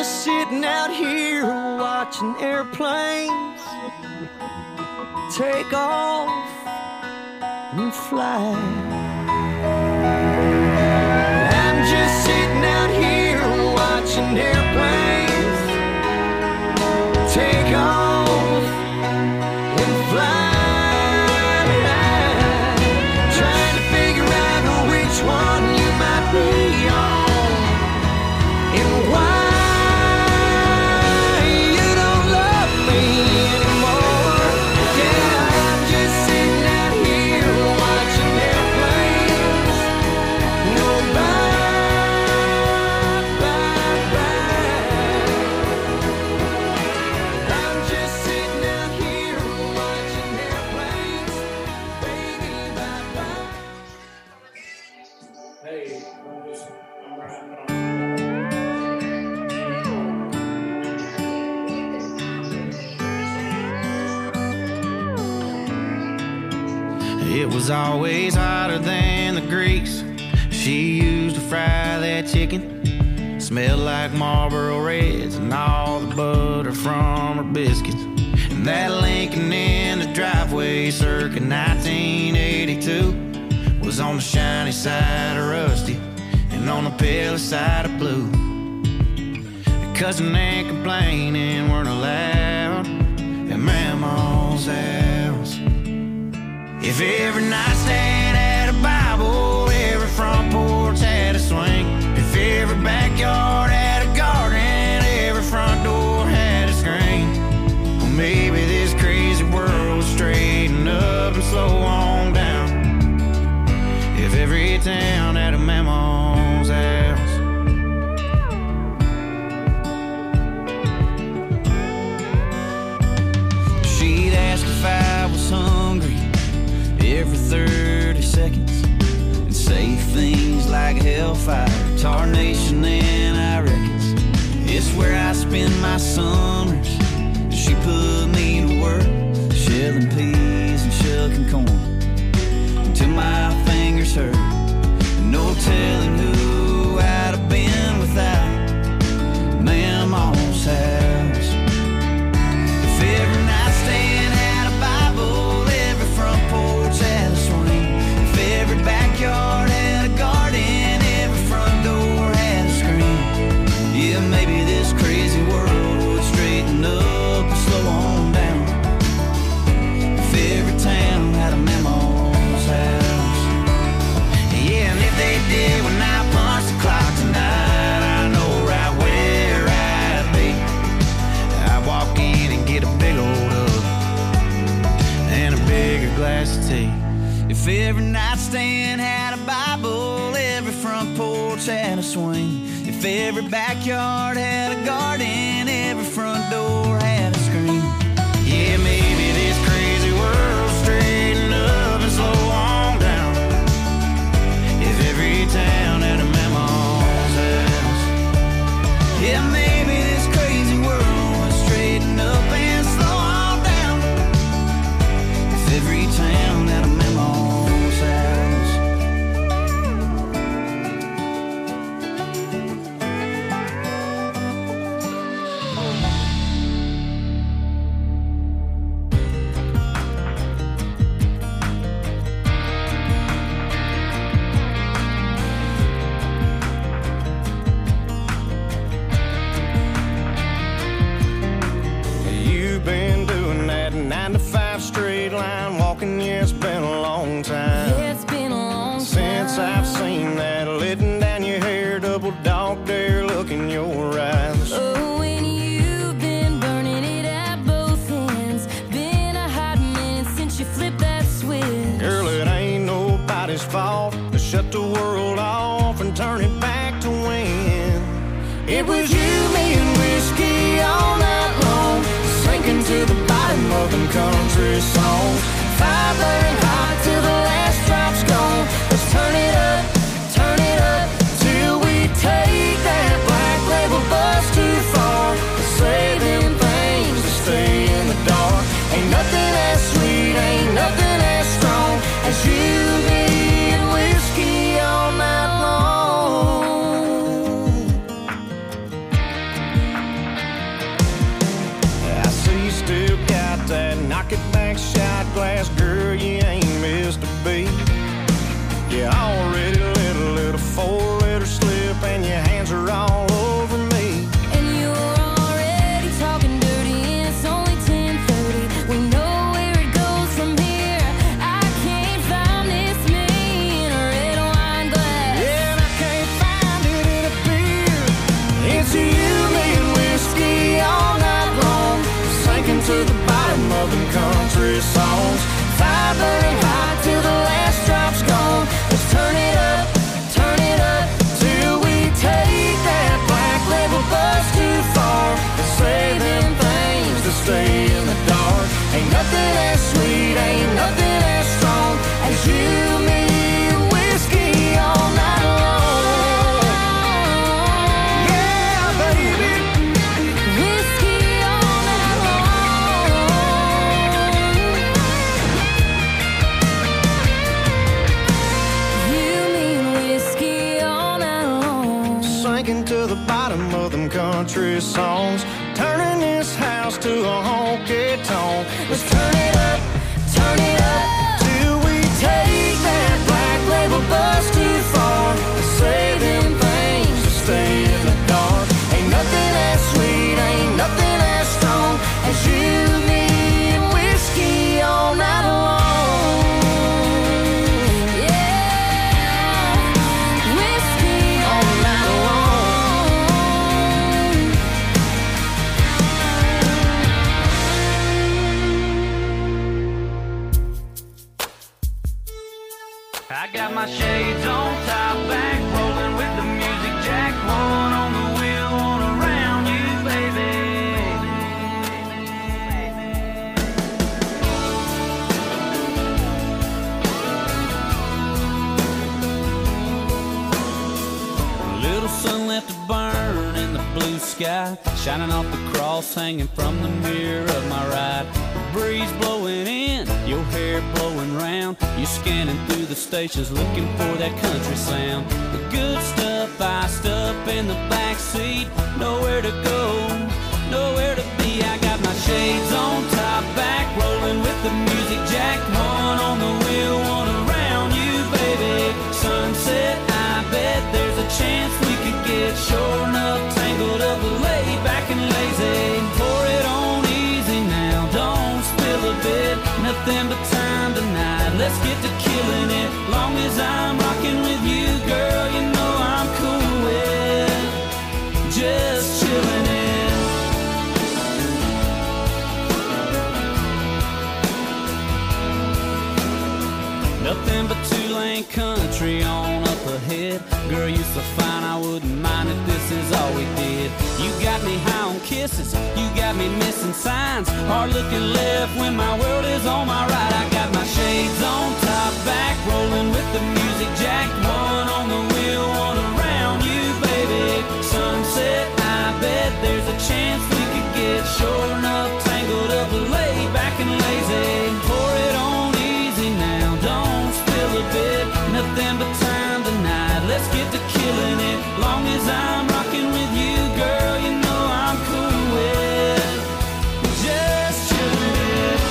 just sitting out here watching airplanes take off and fly. I'm just sitting out here watching airplanes take off and fly. Trying to figure out which one you might be on and why. It was always hotter than the grease she used to fry that chicken. Smelled like Marlboro Reds and all the butter from her biscuits. And that Lincoln in the driveway circa 1982 was on the shiny side of rusty and on the pale side of blue. The cussing and complaining weren't allowed at Mama's house. If every nightstand had a Bible, every front porch had a swing. If every backyard had a garden, every front door had a screen. Well, maybe this crazy world would straighten up and slow on down. If every town had a Mama's house. She'd ask if I was hungry every 30 seconds and say things like hellfire, tarnation, and I reckons it's where I spend my summers. She put me to work shelling peas and shucking corn until my fingers hurt. No telling who I'd have been without Mama's house. If every nightstand had a Bible, every front porch had a swing. If every backyard had a garden, every front door had a screen. Yeah, maybe this crazy world would straighten up and slow on down. If every town had a Mama's house. Yeah, and if they did when I punched the clock tonight, I know right where I'd be. I'd walk in and get a big old hug and a bigger glass of tea. If every nightstand had a Bible, every front porch had a swing. If every backyard had a garden, every front door had a screen. Yeah, maybe this crazy world straighten up and slow on down. If every town had a Mama's house. Yeah, maybe this crazy world would straighten up and slow on down. If every town had a Mama's house. You've been doing that 9 to 5 straight line walking, yeah, it's been a long time. Yeah, it's been a long time Since I've seen that letting down your hair, double dog dare look in your eyes. Oh, and you've been burning it at both ends. Been a hot minute since you flipped that switch. Girl, it ain't nobody's fault to shut the world off and turn it back to when it was you, me, and whiskey all night long, sinking to the bottom of them country songs. Fire burning hot till the last drop's gone. Let's turn it up till we take that black label bus too far. Say them things to stay in the dark. Ain't nothing as sweet, ain't nothing as strong as you, me, and whiskey all night long. sinking to the bottom of them country songs, turning this house to a honky-tonk. Let's turn it up till we take that black label bus too far. Say them things to stay in the dark. Ain't nothing as sweet, ain't nothing as strong as you, me, and whiskey all night long. I got my shades on, top back, rolling with the music jack, one on the wheel, one around you, baby. A little sun left to burn in the blue sky, shining off the cross hanging from the mirror of my ride. Breeze blowing in, your hair blowing round. You're scanning through the stations looking for that country sound. The good stuff iced up in the back seat. Nowhere to go, nowhere to be. I got my shades on, top back, rolling with the music jack. One on the wheel, one around you, baby. Sunset, I bet there's a chance we could get sure enough tangled up, laid back and lazy. Pour it on easy now, don't spill a bit. Nothing but time tonight, let's get to killing it. Long as I'm rocking with you, girl, you know I'm cool with just chilling it. Nothing but two-lane country on up ahead. Girl, you so fine, I wouldn't mind if this is all we did. You got me high on kisses, you got me missing signs. Hard looking left when my world is on my right. I got my shades on, top back, rolling with the music jack. One on the wheel, one around you, baby. Sunset, I bet there's a chance we could get sure enough tangled up, laid back and lazy. Pour it on easy now, don't spill a bit. Nothing but time tonight, let's get to killing it. Long as I'm rocking with you, girl, you know I'm cool with just chilling it.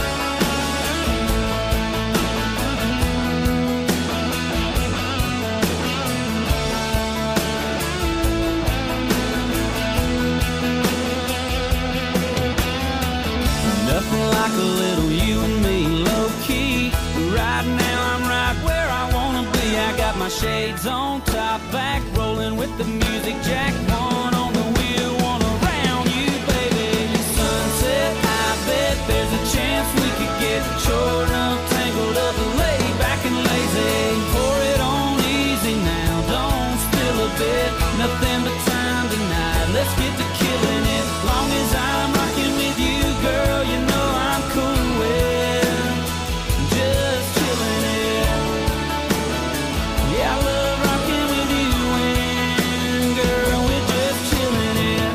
Nothing like a little you and me, low key. Right now I'm right where I wanna be. I got my shades on, top back, rolling with the music jack. One on the wheel, one around you, baby. Sunset, I bet there's a chance we could get sure enough tangled up, laid back and lazy. Pour it on easy now, don't spill a bit. Nothing but time tonight, let's get to killing it. Long as I'm rocking with you, girl, you know I'm cool with just chilling it. Yeah, I love rocking with you and girl, we're just chilling it.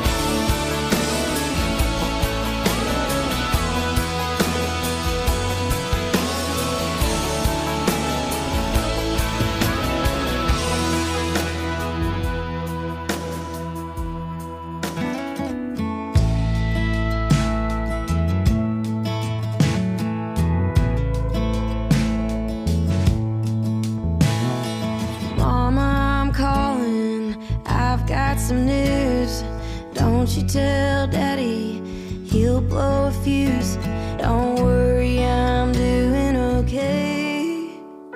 Mama, I'm calling, I've got some news. Don't you tell Daddy, he'll blow a fuse. Don't worry, I'm doing okay.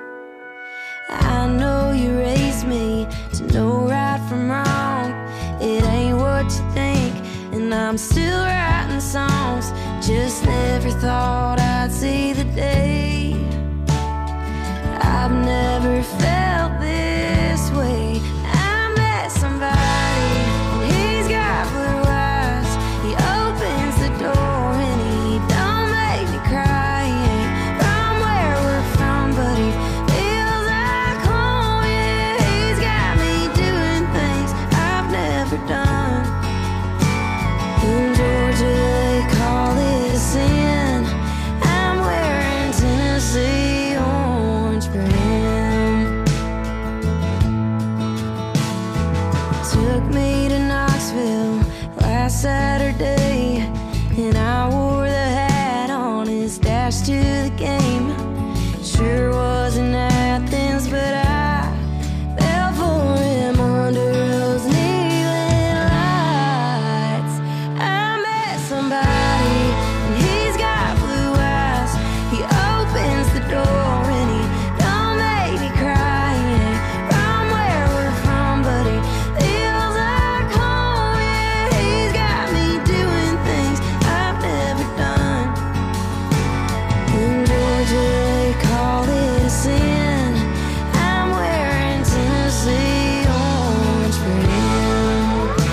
I know you raised me to know right from wrong. It ain't what you think, and I'm still writing songs. Just never thought I'd see the day. I've never felt this way. I met somebody, and he's got blue eyes. He opens the door and he don't make me cry. He ain't from where we're from, but he feels like home. Yeah, he's got me doing things I've never done. In Georgia they call it a sin. I'm wearing Tennessee orange for him. took me to Knoxville last Saturday, and I wore the hat on his dash to the game. Sure wasn't Athens, but I fell for him under those neon lights. I met somebody, and he's got blue eyes. He opens the door and he don't make me cry. He ain't from where we're from, but he feels like home. Yeah, he's got me doing things I've never done. In Georgia they call it a sin. I'm wearing Tennessee orange for him.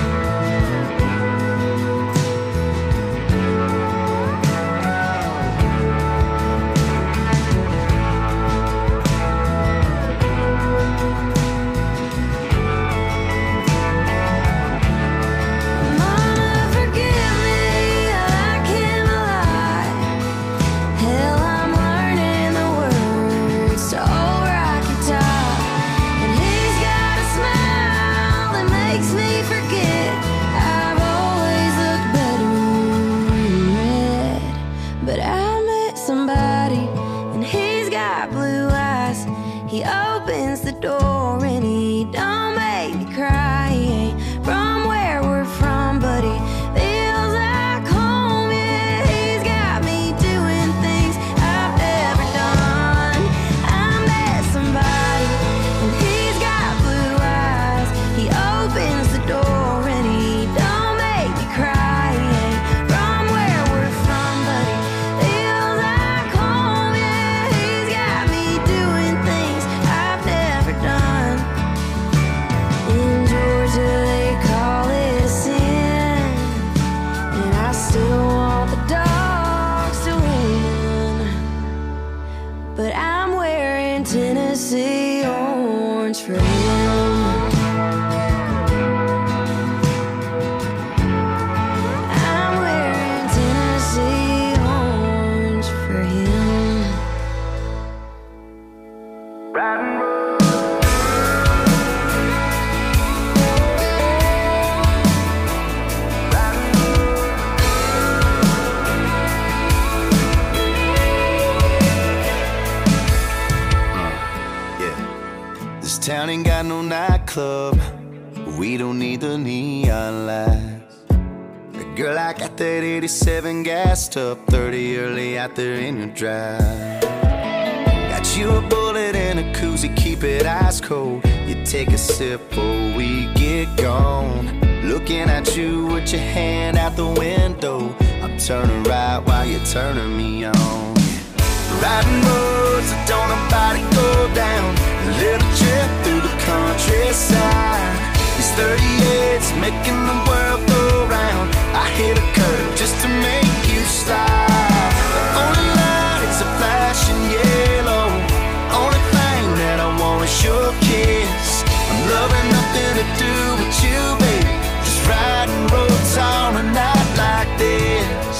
Mama, forgive me, I like him a lot. Hell, I'm learning the words to Old Rocky Top. And he's got a smile that makes me forget I've always looked better in red. But I met somebody, and he's got blue eyes. He opens the door and he don't make me cry. He ain't from where we're from, but he feels like home. Yeah, he's got me doing things I've never done. I met somebody, and he's got blue eyes. He opens the door and he don't make me cry. He ain't from where we're from, but he feels like home. Yeah, he's got me doing things I've never done. In Georgia they call it a sin, and I still want the dogs to win. But I'm wearing Tennessee orange for him. I'm wearing Tennessee orange for him. Yeah. This town ain't got no nightclub. We don't need the neon lights. Girl, I got that 87 gassed up, 30 early out there in your drive. Got you a bullet and a koozie, keep it ice cold. You take a sip before we get gone. Looking at you with your hand out the window. I'm turning right while you're turning me on. Riding roads that don't nobody go down. A little trip through the countryside. These 38's making the world go round. I hit a curve just to make you slide. The only light is a flashing yellow. Only thing that I want is your kiss. I'm loving nothing to do with you, baby. Just riding roads on a night like this.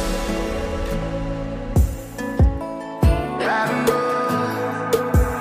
Riding roads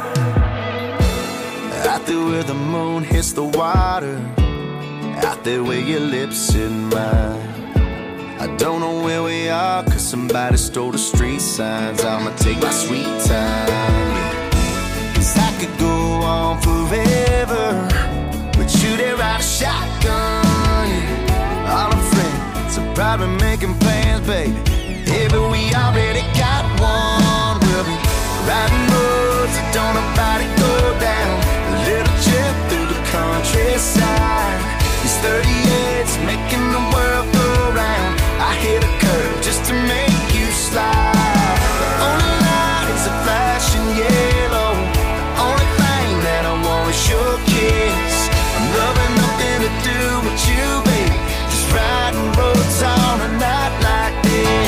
out there where the moon hits the water. Out there where your lips in mine. I don't know where we are, cause somebody stole the street signs. I'ma take my sweet time. Cause I could go on forever with you there, ride a shotgun. All our friends are probably making plans, baby. Yeah, but we already got one. We'll be riding roads that don't nobody go down. A little trip through the countryside. These 38's making the world go round. I hit a curve just to make you slide. The only light is a flashing yellow. The only thing that I want is your kiss. I'm loving nothing to do with you, baby. Just riding roads on a night like this.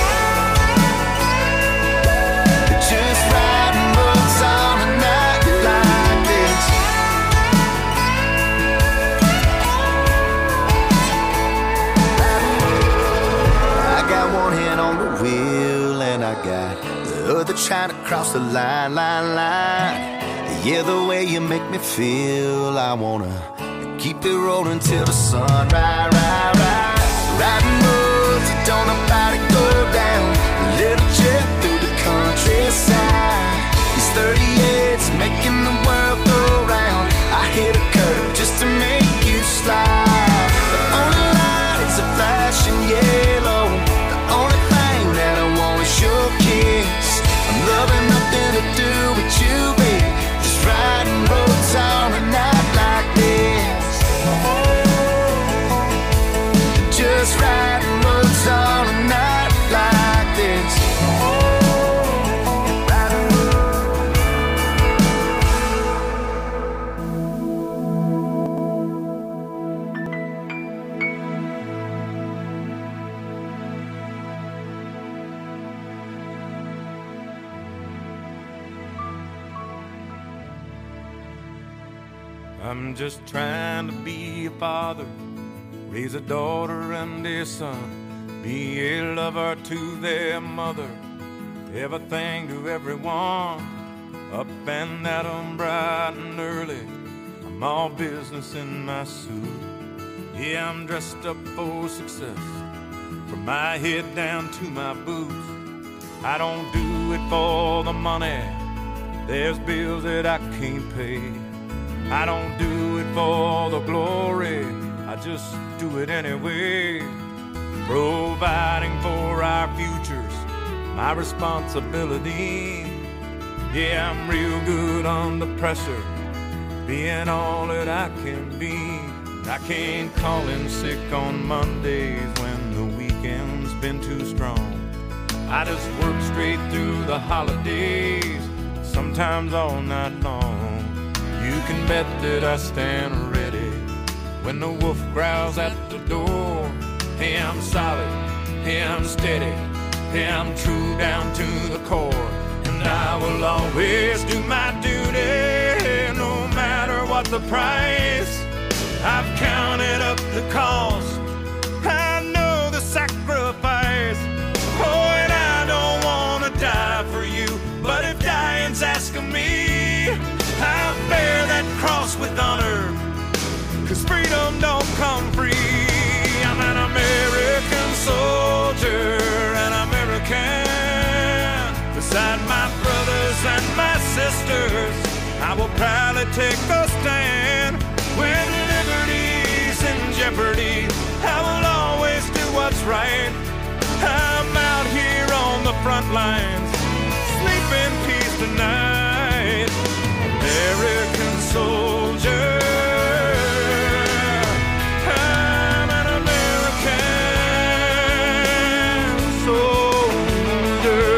Just riding roads on a night like this. I got one hand on the wheel and I got the other trying to cross the line. Yeah, the way you make me feel, I wanna keep it rolling till the sun rise, riding roads that don't nobody go down, a little jet through the countryside. These 38's making the world go round. I hit a curve just to make you slide. The only light is a flashing yellow. The only thing that I want is your kiss. I'm loving nothing to do with you, babe. Just riding roads on a night like this. Just riding roads on a night like this. I'm just trying to be a father, raise a daughter and a son, be a lover to their mother, everything to everyone, up and at 'em bright and early. I'm all business in my suit. Yeah, I'm dressed up for success, from my head down to my boots. I don't do it for the money, there's bills that I can't pay. I don't do it for the glory, I just do it anyway. Providing for our futures, my responsibility. Yeah, I'm real good under pressure, being all that I can be. I can't call in sick on Mondays when the weekend's been too strong. I just work straight through the holidays, sometimes all night long. You can bet that I stand ready when the wolf growls at the door. Hey, I'm solid, hey, I'm steady, hey, I'm true down to the core. And I will always do my duty, no matter what the price. I've counted up the cost, I know the sacrifice. Oh, and I don't want to die for you, but if dying's asking me, I'll bear that cross with honor, 'cause freedom don't come free. I'm an American soldier, an American. Beside my brothers and my sisters, I will proudly take a stand. When liberty's in jeopardy, I will always do what's right. I'm out here on the front lines, sleep in peace tonight. American soldier, I'm an American soldier.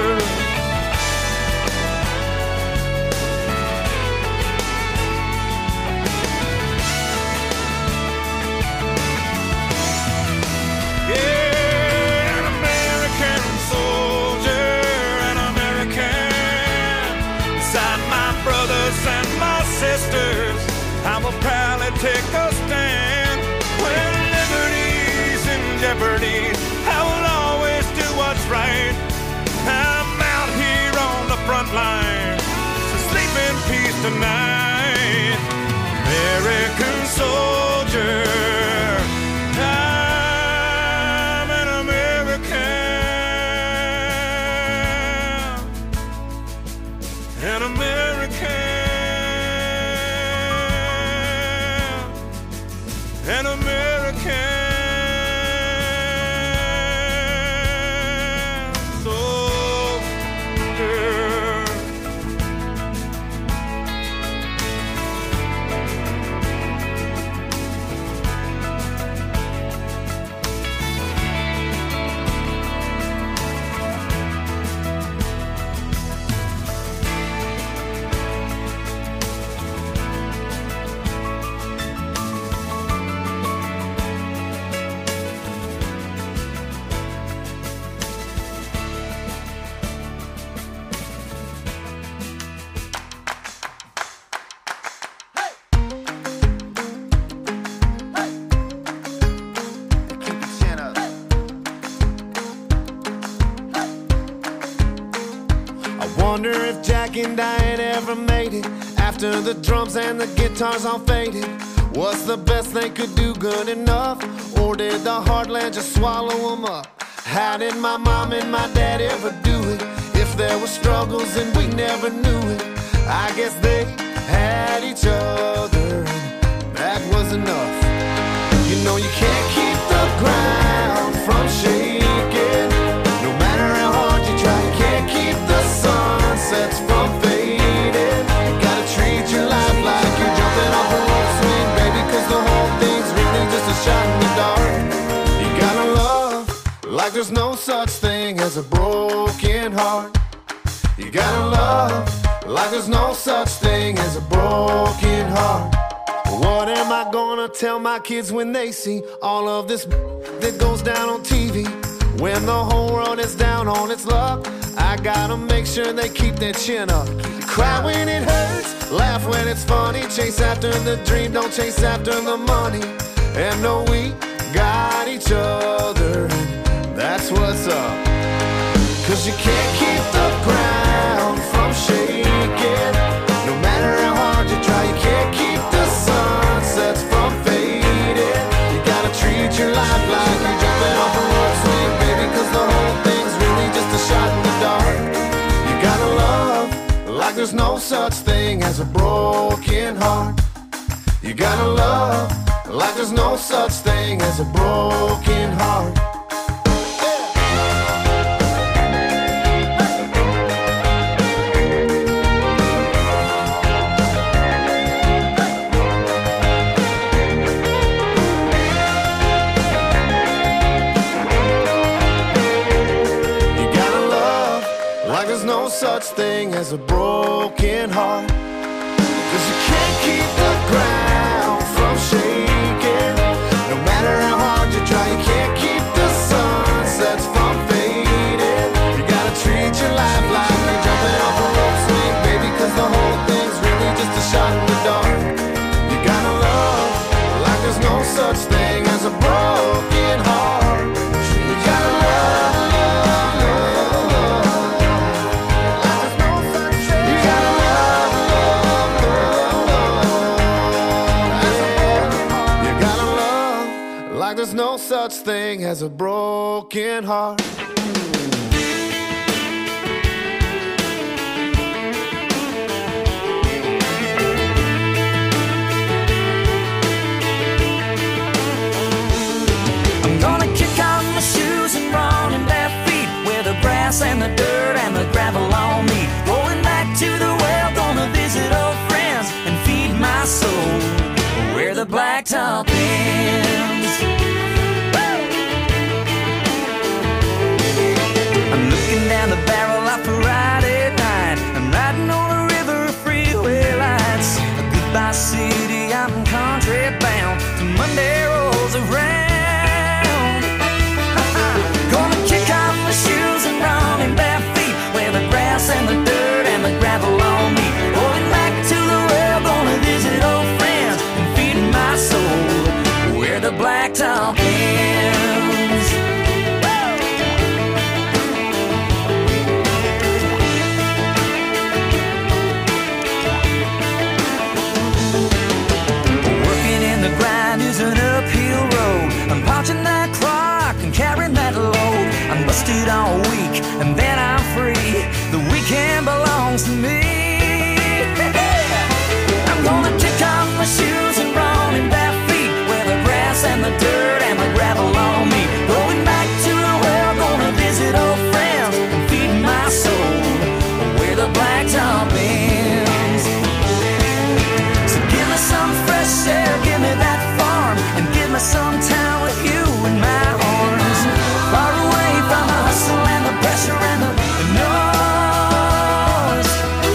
Yeah, an American soldier, an American. Beside my brothers and my sisters, I will proudly take a stand. When liberty's in jeopardy, I will always do what's right. I'm out here on the front line, so sleep in peace tonight. American soldier, I'm an American, an American. An American soldier. Wonder if Jack and Diane ever made it after the drums and the guitars all faded. Was the best they could do good enough? Or did the heartland just swallow them up? How did my mom and my dad ever do it? If there were struggles and we never knew it, I guess they had each other, and that was enough. You know you can't keep the ground from shaking. No matter how hard you try, you can't keep the sunsets from fading. You gotta treat your life like you're jumping off a rope swing, baby, cause the whole thing's really just a shot in the dark. You gotta love like there's no such thing as a broken heart. You gotta love like there's no such thing as a broken heart. What am I gonna tell my kids when they see all of this that goes down on TV? When the whole world is down on its luck, I gotta make sure they keep their chin up. Cry when it hurts, laugh when it's funny. Chase after the dream, don't chase after the money. And know we got each other, and that's what's up. Cause you can't keep the ground from shaking. No matter how hard you try, you can't keep the sunsets from fading. You gotta treat your life like you're jumping off a rope swing, baby, cause the whole thing's really just a shot in the dark. You gotta love like there's no such thing as a broken heart. You gotta love like there's no such thing as a broken heart. Such thing as a broken heart. Cause you can't keep the ground from shaking. No matter how hard you try, you can't keep the sunsets from fading. You gotta treat your life like you're jumping off a rope swing, baby, cause the whole thing's really just a shot in the dark. You gotta love like there's no such thing as a broken heart. You gotta love. There's no such thing as a broken heart. I'm gonna kick off my shoes and run in bare feet, where the grass and the dirt and the gravel on me. Going back to the well, gonna visit old friends and feed my soul where the blacktop ends. I'm looking down the barrel of a Friday night. I'm riding on a river of freeway lights. A goodbye city, I'm country bound till Monday rolls around. Gonna kick off my shoes and run in bare feet, where the grass and the dirt and the gravel on me. Going back to the well, gonna visit old friends and feed my soul where the blacktop ends. An uphill road. I'm punching that clock and carrying that load. I'm busted all week and then I'm free. The weekend belongs to me. I'm gonna kick off my shoes and run in bare feet, where the grass and the dirt and the gravel on me. Going back to the well, gonna visit old friends and feed my soul where the blacktop ends. So give me some fresh air, give me that and give me some time with you in my arms, far away from the hustle and the pressure and the noise.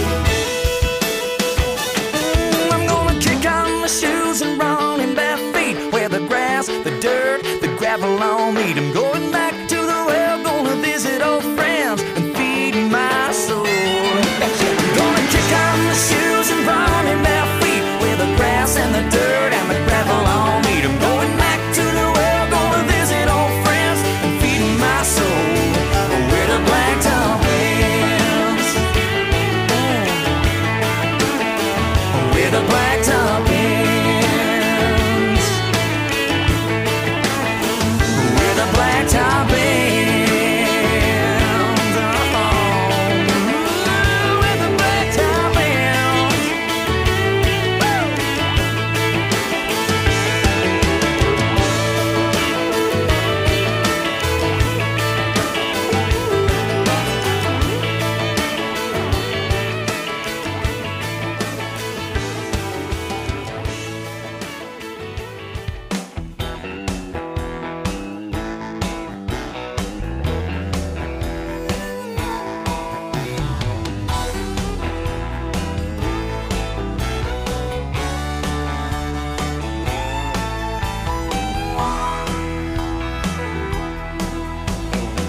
I'm gonna kick on my shoes and run in bare feet, where the grass, the dirt, the gravel on me. I'm going back to the well, gonna visit old friends and feed my soul. Gonna kick on my shoes and run in bare feet, where the grass and the dirt and the gravel on me. I'm going back to the well, gonna visit old friends and feed my soul where the blacktop ends. Where the blacktop ends.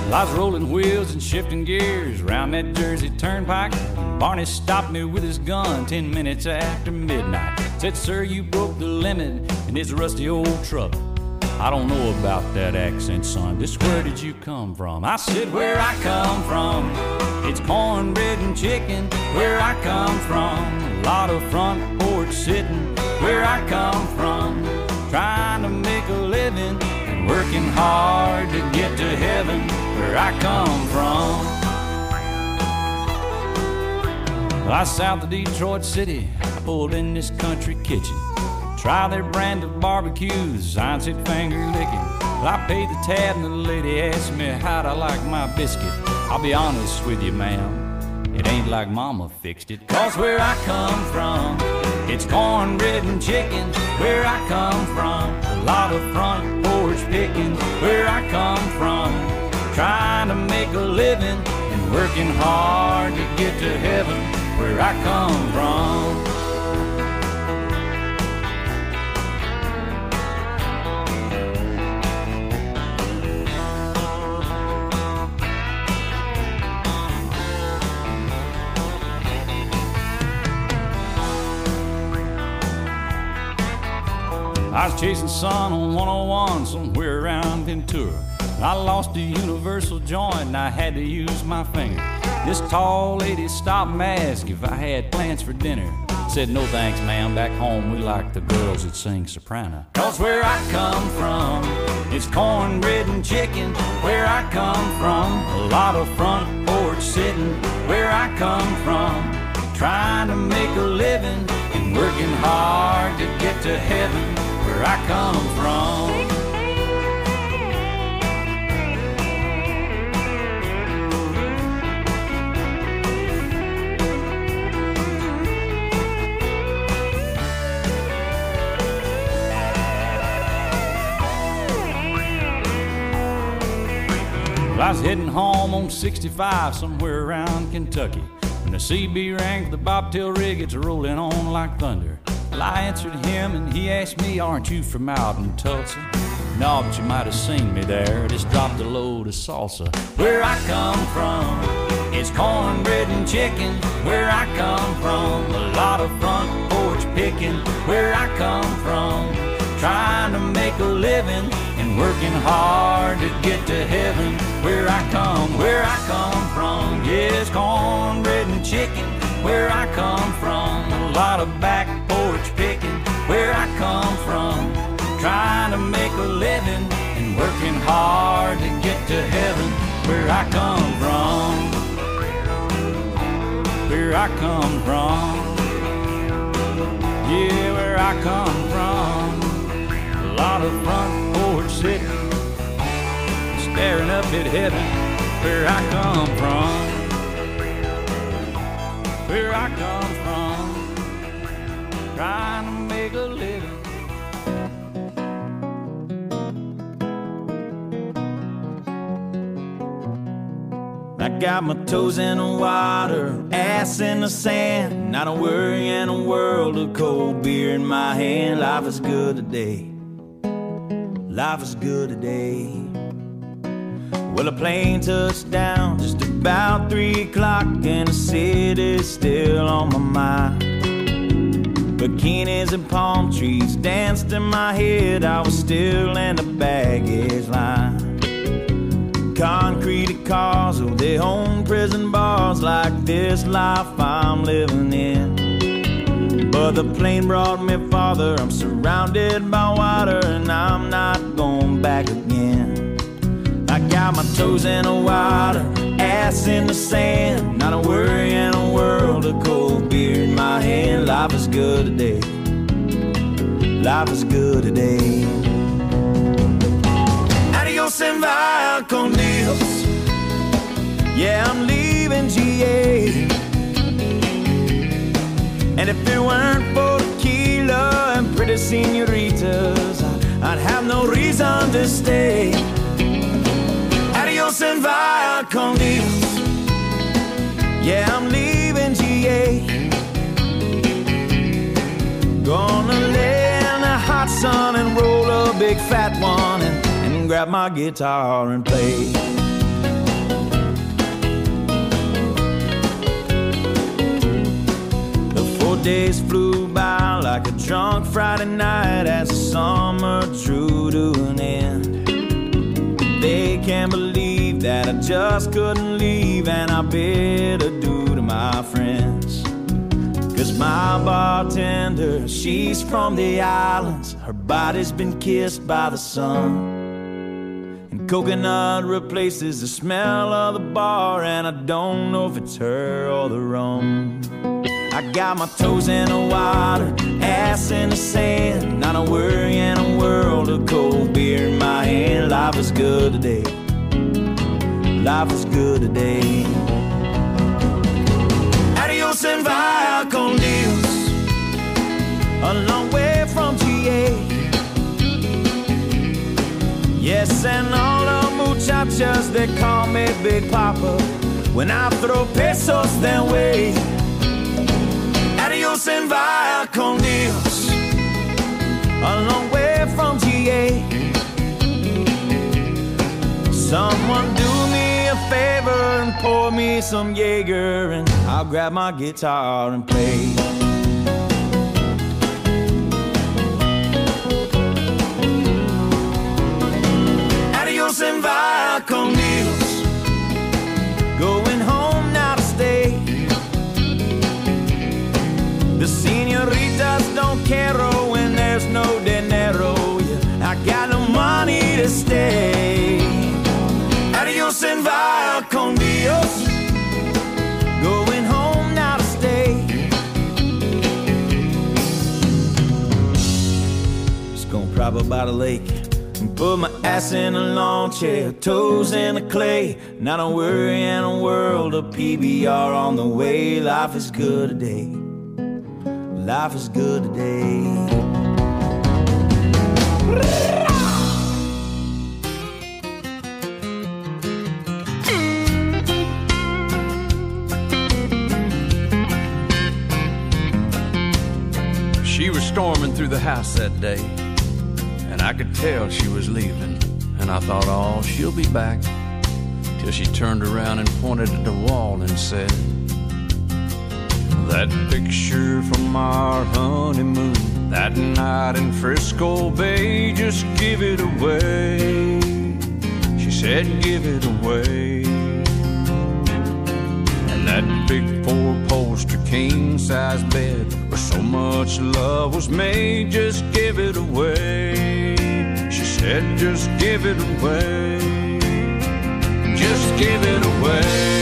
I was rolling wheels and shifting gears round that Jersey turnpike. Barney stopped me with his gun 10 minutes after midnight. Said, sir, you broke the limit in this rusty old truck. I don't know about that accent, son. Just where did you come from? I said, where I come from, it's cornbread and chicken. Where I come from, a lot of front porch sitting. Where I come from, trying to make a living and working hard to get to heaven. Where I come from, well, I was south of Detroit City. I pulled in this country kitchen. Try their brand of barbecues, sign said finger licking. Well, I paid the tab and the lady asked me how'd I like my biscuit. I'll be honest with you, ma'am, it ain't like mama fixed it. Cause where I come from, it's cornbread and chicken. Where I come from, a lot of front porch picking. Where I come from, trying to make a living and working hard to get to heaven. Where I come from. I was chasing sun on 101 somewhere around Ventura. I lost a universal joint and I had to use my finger. This tall lady stopped and asked if I had plans for dinner. Said, no thanks, ma'am, back home we like the girls that sing soprano. Cause where I come from, it's cornbread and chicken. Where I come from, a lot of front porch sitting. Where I come from, trying to make a living and working hard to get to heaven. Where I come from. Well, I was heading home on 65 somewhere around Kentucky when the CB rang for the bobtail rig. It's rolling on like thunder. Well, I answered him and he asked me, aren't you from out in Tulsa? No, but you might have seen me there. Just dropped a load of salsa. Where I come from, it's cornbread and chicken. Where I come from, a lot of front porch picking. Where I come from, trying to make a living and working hard to get to heaven. Where I come from, yes, cornbread and chicken. Where I come from, a lot of back porch picking. Where I come from, trying to make a living and working hard to get to heaven. Where I come from, where I come from, yeah, where I come from. A lot of front porch sitting, staring up at heaven. Where I come from, where I come from, trying to make a living. I got my toes in the water, ass in the sand, not a worry in a world of cold beer in my hand. Life is good today, life is good today. Well, a plane touched down just about 3 o'clock and the city's still on my mind. Bikinis and palm trees danced in my head, I was still in the baggage line. Concrete cars, oh, they own prison bars like this life I'm living in. But the plane brought me farther, I'm surrounded by water and I'm not going back again. I got my toes in the water, ass in the sand, not a worry in a world of cold beer in my hand. Life is good today, life is good today. Adios and via con Dios, yeah, I'm leaving GA. And if it weren't for tequila and pretty senoritas, I'd have no reason to stay. Adios and via con Dios, yeah, I'm leaving GA. Gonna lay in the hot sun and roll a big fat one and grab my guitar and play. days flew by like a drunk Friday night as the summer drew to an end. They can't believe that I just couldn't leave, and I bid adieu to my friends. 'Cause my bartender, she's from the islands. Her body's been kissed by the sun, and coconut replaces the smell of the bar, and I don't know if it's her or the rum. I got my toes in the water, ass in the sand, not a worry in a world of cold beer in my hand. Life is good today, life is good today. Adios and vaya con Dios, a long way from GA. Yes, and all the muchachas, they call me Big Papa when I throw pesos their way. Adios and vaya con Dios, a long way from GA. Someone do me a favor and pour me some Jaeger, and I'll grab my guitar and play. Adios and vaya con Dios, going home now to stay. The senoritas don't care when there's no dinero. Yeah, I got no money to stay. Adios and vaya con Dios, going home now to stay. Just gonna prop up by the lake and put my ass in a lawn chair, toes in the clay. Not a worry in a world of PBR on the way. Life is good today, life is good today. She was storming through the house that day, and I could tell she was leaving. And I thought, oh, she'll be back. Till she turned around and pointed at the wall and said, that picture from our honeymoon, that night in Frisco Bay, just give it away. She said, give it away. And that big four-poster king-size bed where so much love was made, just give it away. She said, just give it away. Just give it away.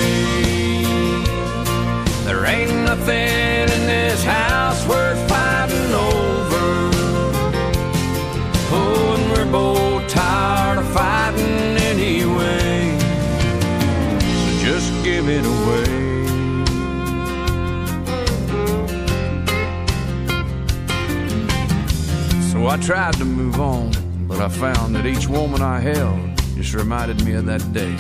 There ain't nothing in this house worth fighting over. Oh, and we're both tired of fighting anyway. So just give it away. So I tried to move on, but I found that each woman I held just reminded me of that day.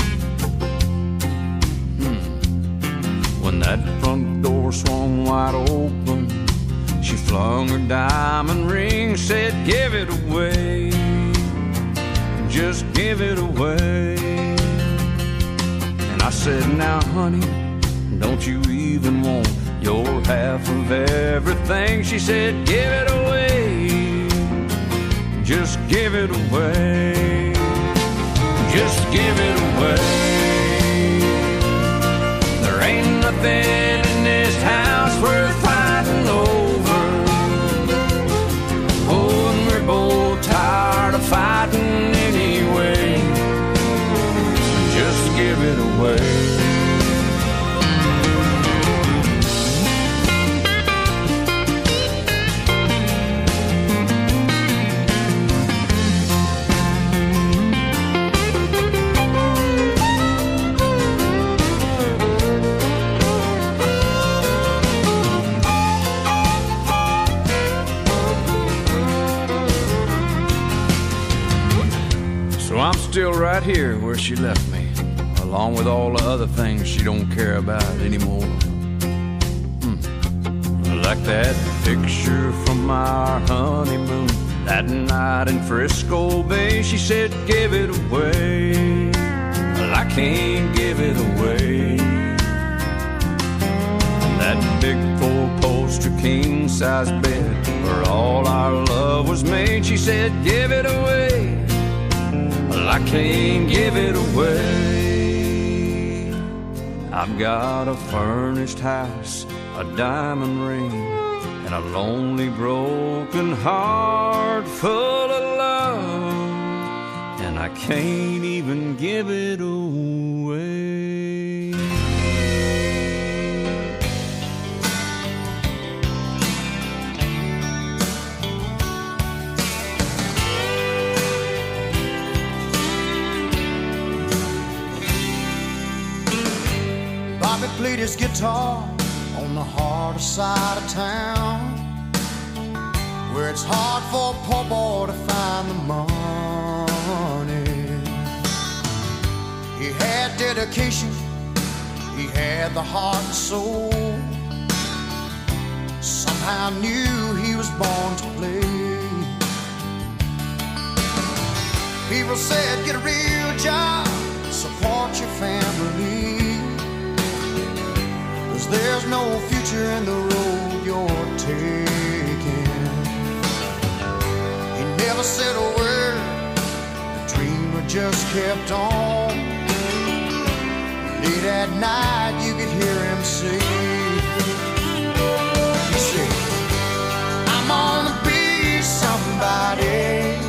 When that front door swung wide open, she flung her diamond ring, said, give it away. Just give it away. And I said, now honey, don't you even want your half of everything? She said, give it away. Just give it away. Just give it away. There ain't nothing in this house worth fighting over. Oh, and we're both tired of fighting anyway. Just give it away. I'm still right here where she left me, along with all the other things she don't care about anymore. Like that picture from our honeymoon, that night in Frisco Bay. She said, give it away. Well, I can't give it away. And that big 4-post extra king-size bed where all our love was made. She said, give it away. Well, I can't give it away. I've got a furnished house, a diamond ring, and a lonely broken heart full of love, and I can't even give it away. Bobby played his guitar on the harder side of town, where it's hard for a poor boy to find the money. He had dedication, he had the heart and soul. Somehow knew he was born to play. People said, get a real job, support your family, 'cause there's no future in the road you're taking. He never said a word, the dreamer just kept on. Late at night you could hear him say, he said, I'm gonna be somebody.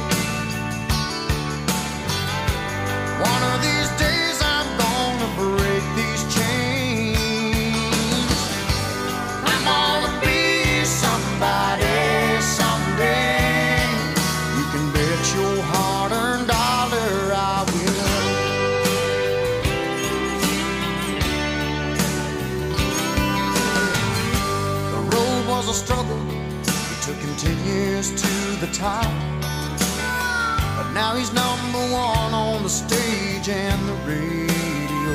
One of these days I'm gonna break these chains. I'm gonna be somebody someday. You can bet your hard-earned dollar I will. The road was a struggle, it took him 10 years to the top. But now he's number one on the stage and the radio.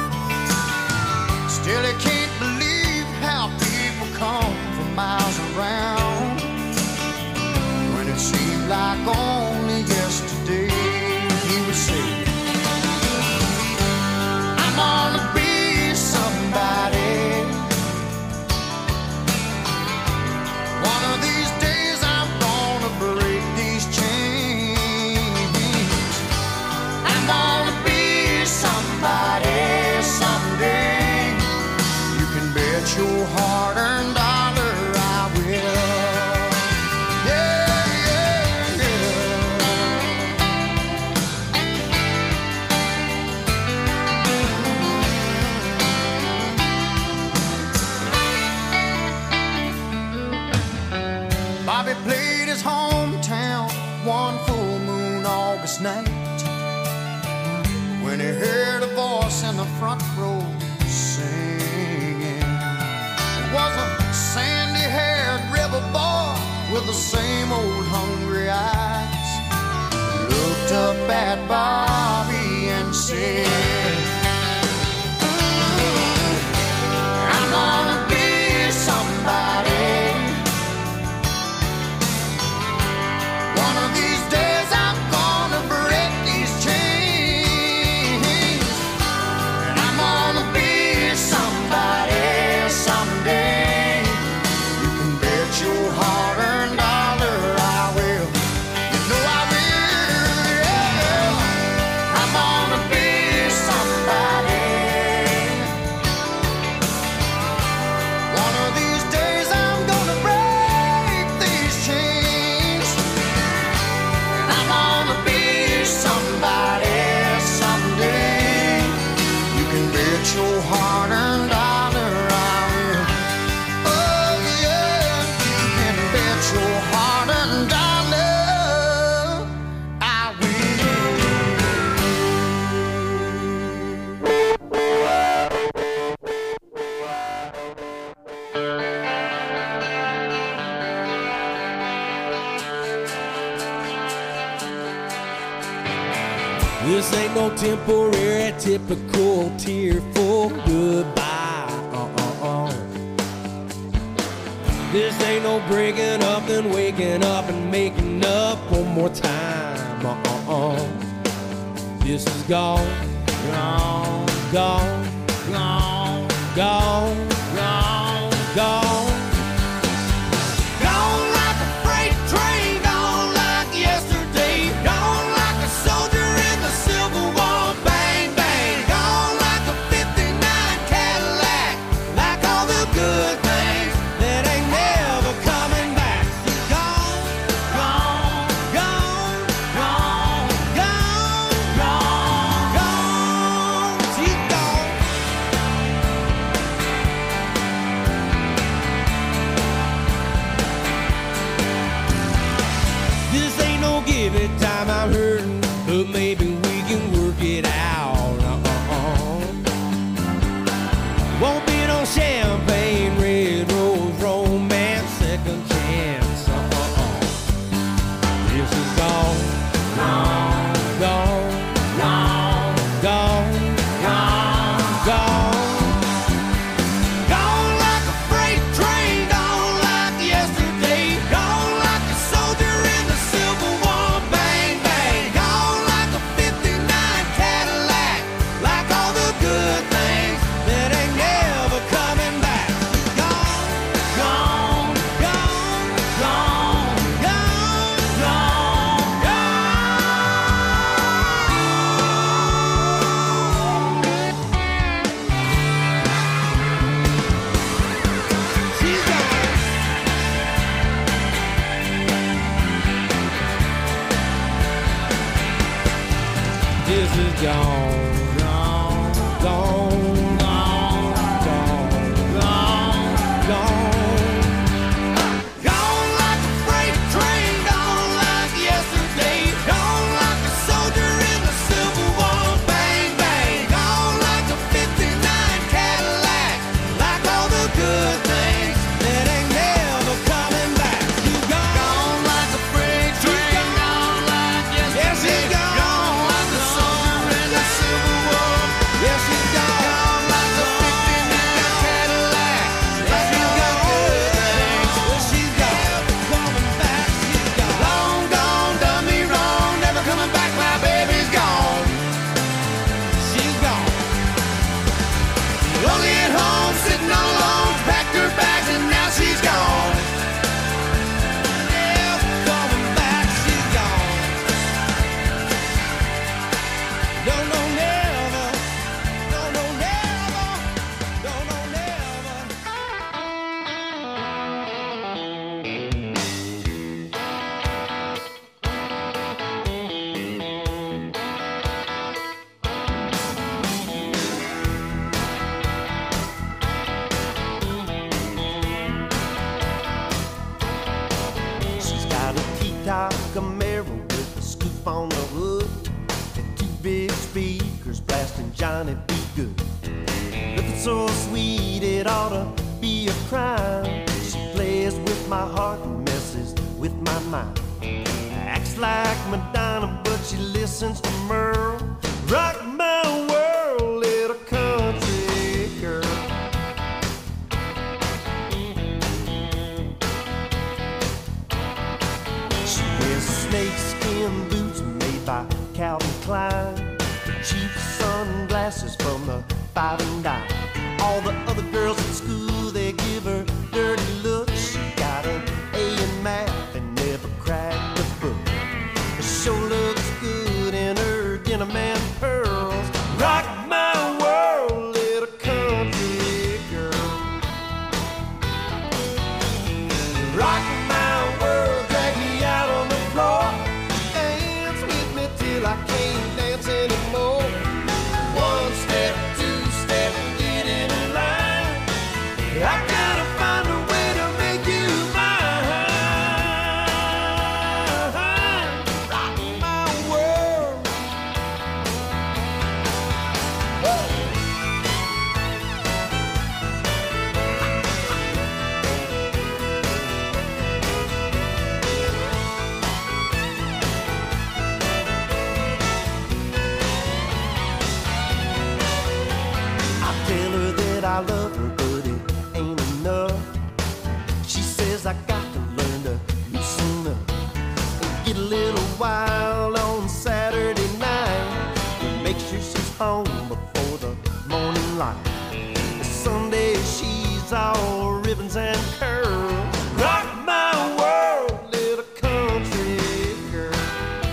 Still he can't believe how people come from miles around, when it seemed like only yesterday he would say, I'm gonna be somebody. One of these days I'm gonna break these chains. I'm gonna be somebody someday. You can bet your hard-earned dollar I will. Yeah, yeah, yeah. Bobby played his hometown one full moon August night, when he heard a voice in the front row singing. It was a sandy-haired rebel boy with the same old hungry eyes. He looked up at Bobby and said, I'm gonna be somebody. One of these days I'm gonna break these chains. And I'm gonna be somebody someday. You can bet your hard-earned dollar I will. You know I will, yeah. I'm gonna be somebody. One of these days I'm gonna break these chains. And I'm gonna be somebody someday. You can bet your hard-earned dollar I will. Oh yeah, you can bet your hard-earned dollar I will. This ain't no temporary, typical tearful goodbye. This ain't no breaking up, then waking up and making up one more time. This is gone, gone, gone, gone, gone, gone, gone. this is gone, gone, gone, gone, gone, gone, gone. Gone like a freight train, gone like yesterday, gone like a soldier in the Civil War. Bang, bang, gone like a 59 Cadillac, like all the good things that ain't never coming back. You gone like a freight train, gone like yesterday, gone like a soldier in the Civil War. Yes, you gone like a 59 Cadillac, like all the good things. Well, she's gone, coming back. She's gone. Long gone, done me wrong, never coming back. My baby's gone. She's gone. Lonely at home, sitting all alone, packed her bags and now she's gone. Never coming back. She's gone. No, no, never. No, no, never. No, no, never. She's got a T-top Camaro with a scoop on the hood and two big speakers blasting Johnny B. Good. Looking so sweet it ought to be a crime. She plays with my heart and messes with my mind. Acts like Madonna, but she listens to Merle. Rock my world, little country girl. She wears snakeskin boots made by Calvin Klein, the cheap sunglasses from the Five and Dime. All the other girls at school, they give her dirty looks. She got an A in math and never cracked a book. Her show looks good in her denim and pearls. Rock my world, little country girl. Rock my world, drag me out on the floor. Dance with me till I can't dance anymore. One step, two step, get in line. I gotta find a way to make you mine. Rock my world. I tell her that I love her, but it ain't enough. She says I got to learn to loosen up and get a little wild on Saturday night. Make sure she's home before the morning light. Sunday she's all ribbons and curls. Rock my world, little country girl.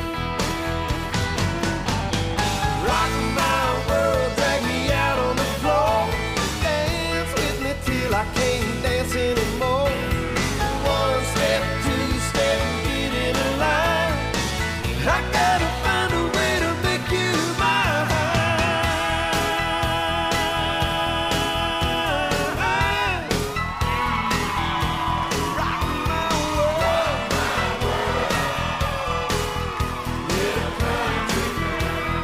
Rock my world, drag me out on the floor. Dance with me till I can't dance anymore. One step, two step, get in line. I gotta find a way to make you mine. Rock my world. Little country girl.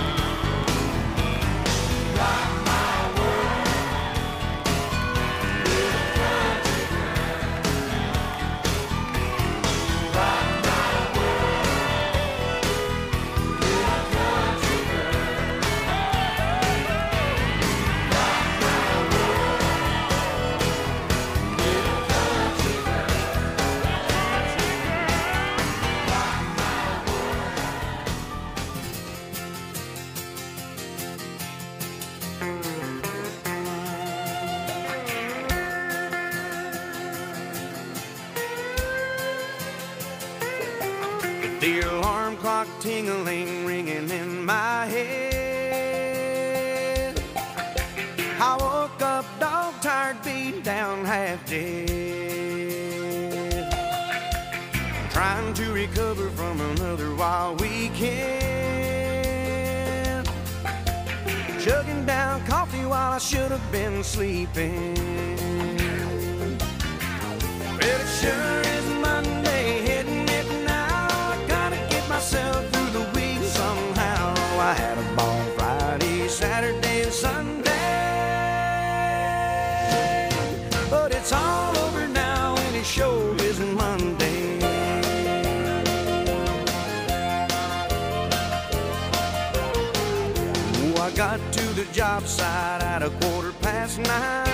Rock my world. Little country girl. Rock my world. Little country The alarm clock tingling, ringing in my head. I woke up dog tired, beat down, half dead. I'm trying to recover from another wild weekend. chugging down coffee while I should have been sleeping. Well, it sure is Monday, hitting it now. I gotta get myself through the week somehow. I had a ball Friday, Saturday, and Sunday, but it's all over now, and it sure is Monday. I got to the job site at 9:15,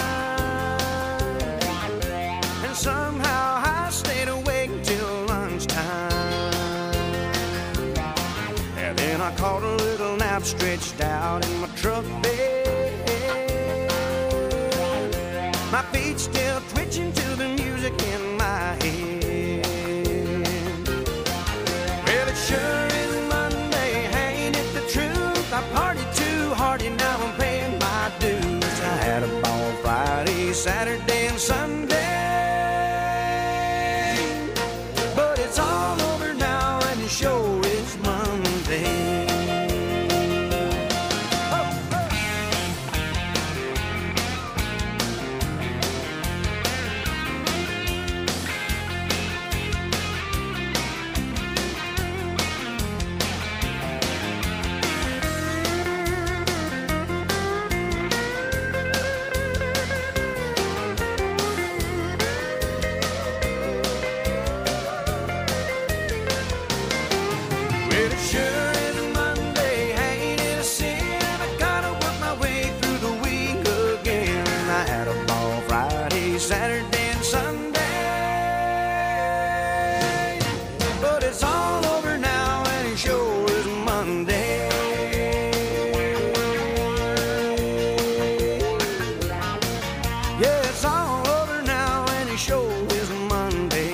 and somehow I stayed awake till lunchtime. And then I caught a little nap stretched out in my truck bed, my feet still twitching to the music in my head. Well, it sure is Monday, ain't it the truth? I partied too hard and now I'm paying my dues. I had a ball Friday, Saturday, and Sunday, but it's all over now and it sure is Monday. Saturday and Sunday, but it's all over now and it sure is Monday. Yeah, it's all over now and it sure is Monday.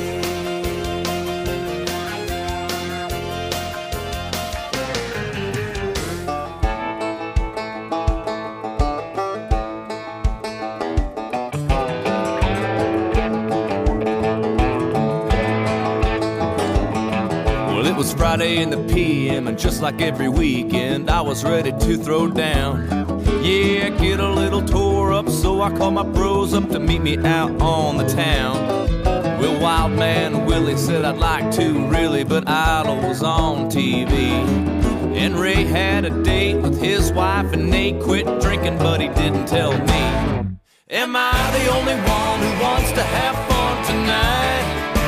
It was Friday in the PM, and just like every weekend, I was ready to throw down. Yeah, get a little tore up, so I called my bros up to meet me out on the town. Well, Wild Man Willie said I'd like to, really, but Idol was on TV. And Ray had a date with his wife, and Nate quit drinking, but he didn't tell me. Am I the only one who wants to have fun tonight?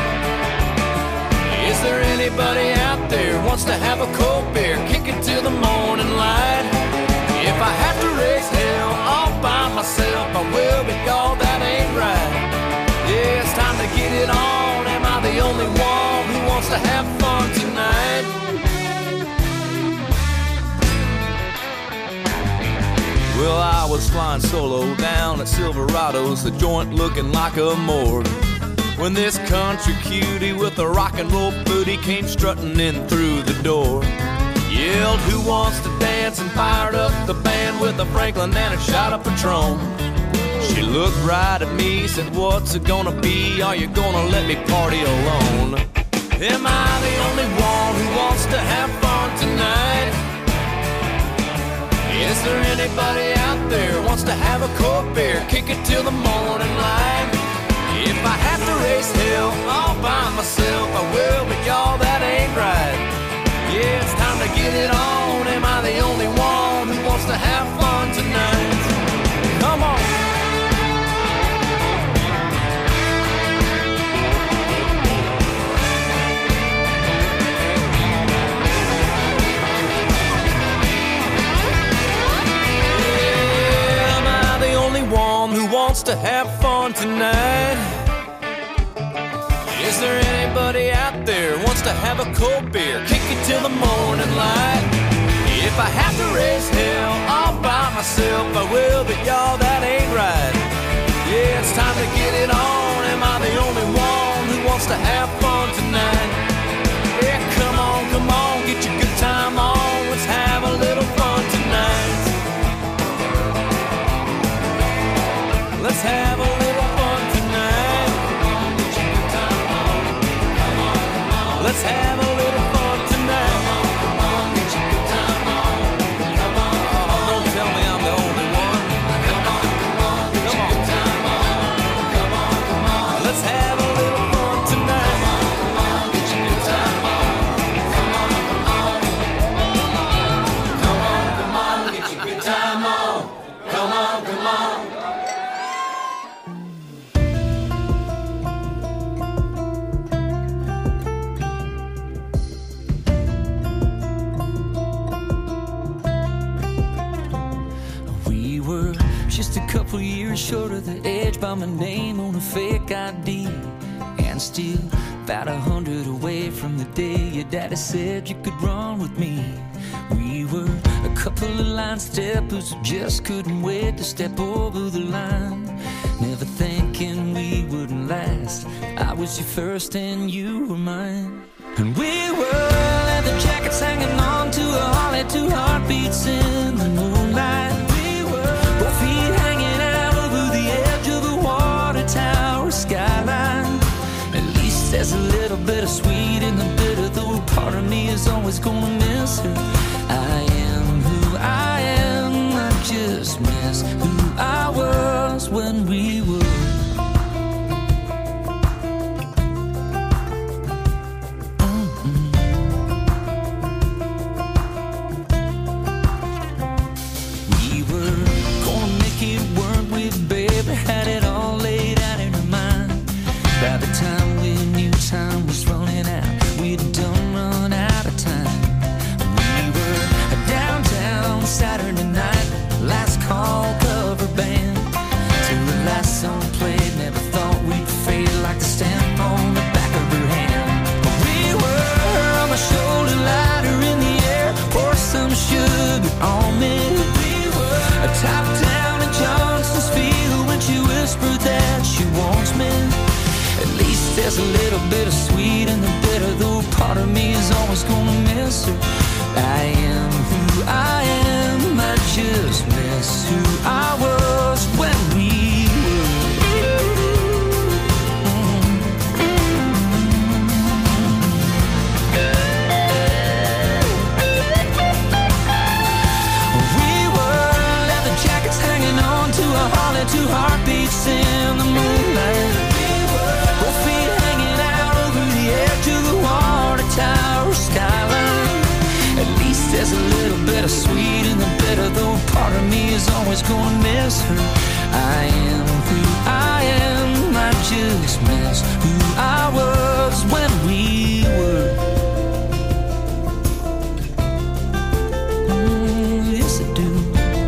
Is there anybody out there wants to have a cold beer, kick it till the morning light? If I have to raise hell all by myself, I will, but y'all, that ain't right. Yeah, it's time to get it on. Am I the only one who wants to have fun tonight? Well, I was flying solo down at Silverado's, the joint looking like a morgue, when this country cutie with a rock and roll booty came strutting in through the door. Yelled, who wants to dance, and fired up the band with a Franklin and a shot of Patron. She looked right at me, said, what's it gonna be? Are you gonna let me party alone? Am I the only one who wants to have fun tonight? Is there anybody out there wants to have a cold beer, kick it till the morning light? If I have to raise hell all by myself, I will, but y'all, that ain't right. Yeah, it's time to get it on. Am I the only one who wants to have fun tonight? Come on. Yeah, am I the only one who wants to have fun tonight? Is there anybody out there wants to have a cold beer, kick it till the morning light? If I have to raise hell all by myself, I will, but y'all, that ain't right. Yeah, it's time to get it on. Am I the only one who wants to have fun tonight? Yeah, come on, get your good time on. Let's have a little fun tonight. Let's have a little fun tonight. Let's have a little fun tonight. couple years short of the edge by my name on a fake ID. And still about 100 away from the day your daddy said you could run with me. We were a couple of line steppers who just couldn't wait to step over the line. Never thinking we wouldn't last. I was your first and you were mine. And we were leather jackets hanging on to a Harley, 2 heartbeats in the moonlight. We were both feet hanging out over the edge of a water tower skyline. At least there's a little bit of sweet in the bitter, though part of me is always gonna miss her. I am who I am, I just miss who I was when we were. Had it all laid out in her mind. By the time we knew time was running out, we'd done run out of time. We were downtown Saturday night, last call cover band. Till the last song played, never thought we'd fade like the stamp on the back of her hand. We were on my shoulder, lighter in the air, pour some sugar on me. We were top down in Johnson's Field when she whispered that she wants me. At least there's a little bit of sweet in the bitter, though part of me is always gonna miss her. I am who I am, I just miss who I was when we Harley, 2 heartbeats in the moonlight. Both feet hanging out over the edge of the water tower skyline. At least there's a little bit of sweet in the bitter, though part of me is always gonna miss her. I am who I am, I just miss who I was when we were. Yes, I do.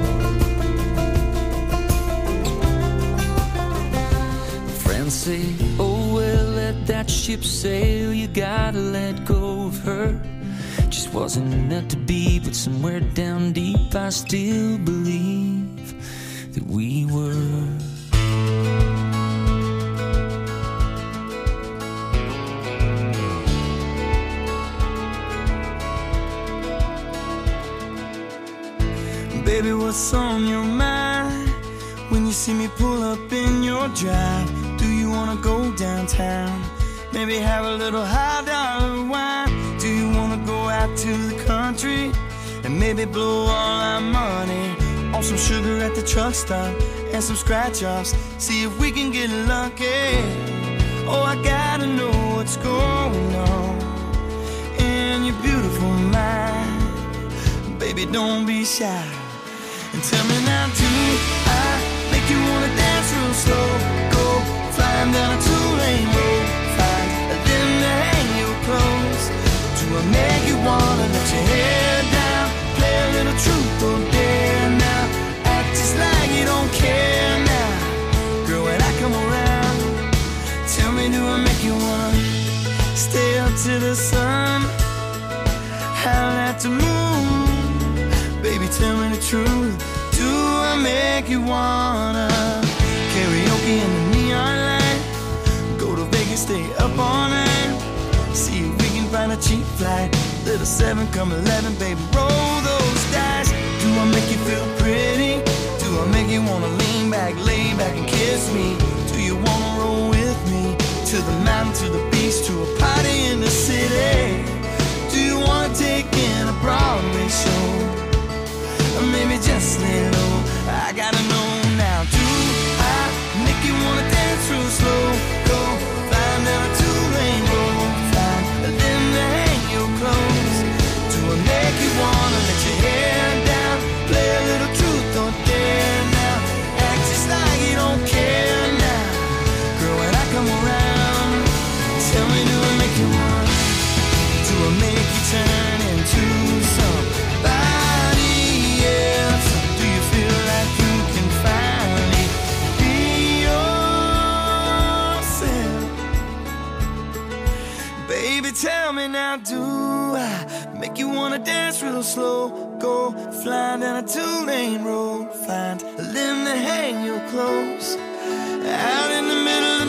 Say, oh well, let that ship sail, you gotta let go of her. Just wasn't meant to be, but somewhere down deep I still believe that we were. Baby, what's on your mind when you see me pull up in your drive? Do you wanna go downtown? Maybe have a little high dollar wine? Do you wanna go out to the country and maybe blow all our money on some sugar at the truck stop and some scratch offs? See if we can get lucky. Oh, I gotta know what's going on in your beautiful mind. Baby, don't be shy and tell me now, do I make you wanna dance real slow? Go flying down a 2-lane road, fine, then to hang your clothes. Do I make you wanna let your hair down, play a little truth or dare now, act just like you don't care now? Girl, when I come around, tell me, do I make you wanna stay up to the sun, howl at the moon? Baby, tell me the truth, do I make you wanna karaoke in the neon light, go to Vegas, stay up all night, see if we can find a cheap flight, little 7 come 11, baby, roll those dice. Do I make you feel pretty? Do I make you wanna lean back, lay back and kiss me? Do you wanna roll with me to the mountain, to the beach, to a party in the city? Do you wanna take in a Broadway show? Or maybe just lay low, I gotta know now. Do I make you wanna dance real slow? Go flying down a 2-lane road, fine, then to hang your clothes. Do I make you wanna let your hair down, play a little truth or dare now, act just like you don't care now? Girl, when I come around, tell me, do I make you wanna, do pace real slow. Go flying down a 2-lane road. Find a limb to hang your clothes. Out in the middle